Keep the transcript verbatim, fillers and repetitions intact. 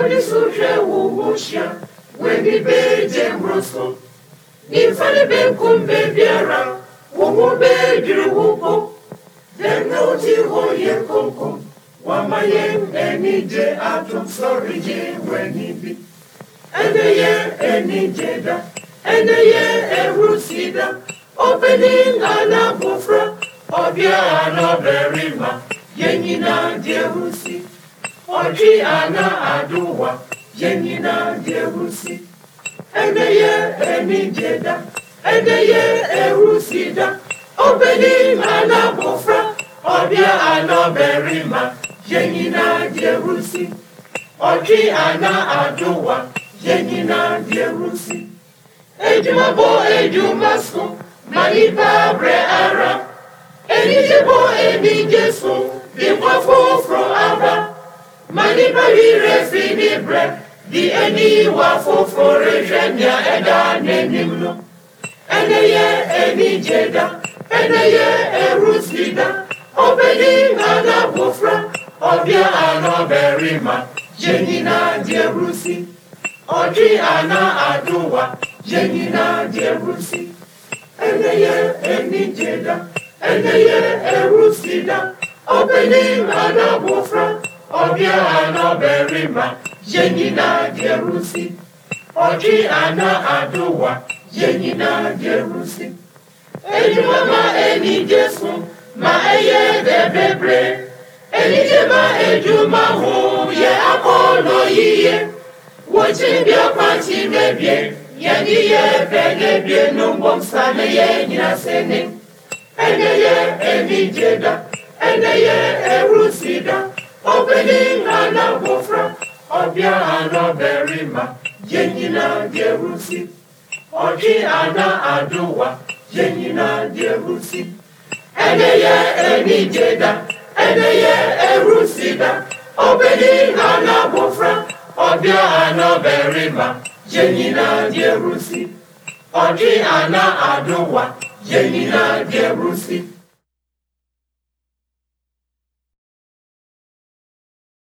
Wani suje wuwusha, weni beje mroso. Nifani benkumbe biara, wumu bedri wuko. Denga uti hoye koko, wamaye enije atum sorije wenibi. Eneye enijeda, eneye erusida. Opening anabufra, obia anaberima, yenina jerusi. Oji ana aduwa, yenina jerusi. Eneye enijeda, eneye erusida. Opening anabufra, obia anaberima, yenina jerusi. Oji ana aduwa, yenina jerusi. Ejumabo ejumasko. Manipa bre ara, enijebo enijesu, dimwa fofro aba. Manipa vire fini bre, di eni wa fofro rejenya eda nenimno. Eneye enijeda, eneye erusida, obedi ana bufra, obia ana berima, jenina jerusi. Oji ana aduwa, jenina jerusi. Eneye enijeda, eneye erusida, opening anabufra, obia anaberima, yenina jerusi. Oji ana aduwa, yenina jerusi. Ejumama enijesu, ma eye debebre. Enijema ejuma hu, ye akolo yiye. Wochimbia kwati mebye. Yenye pene bie numbom sane ye nina sene. Eneye enijeda, eneye erusida. Opening anabufra, obia anaberima, yenina jerusi. Oji ana aduwa, yenina jerusi. Eneye enijeda, eneye erusida. Opening anabufra, obia anaberima, yenina jerusi. Oji ana aduwa, yenina jerusi.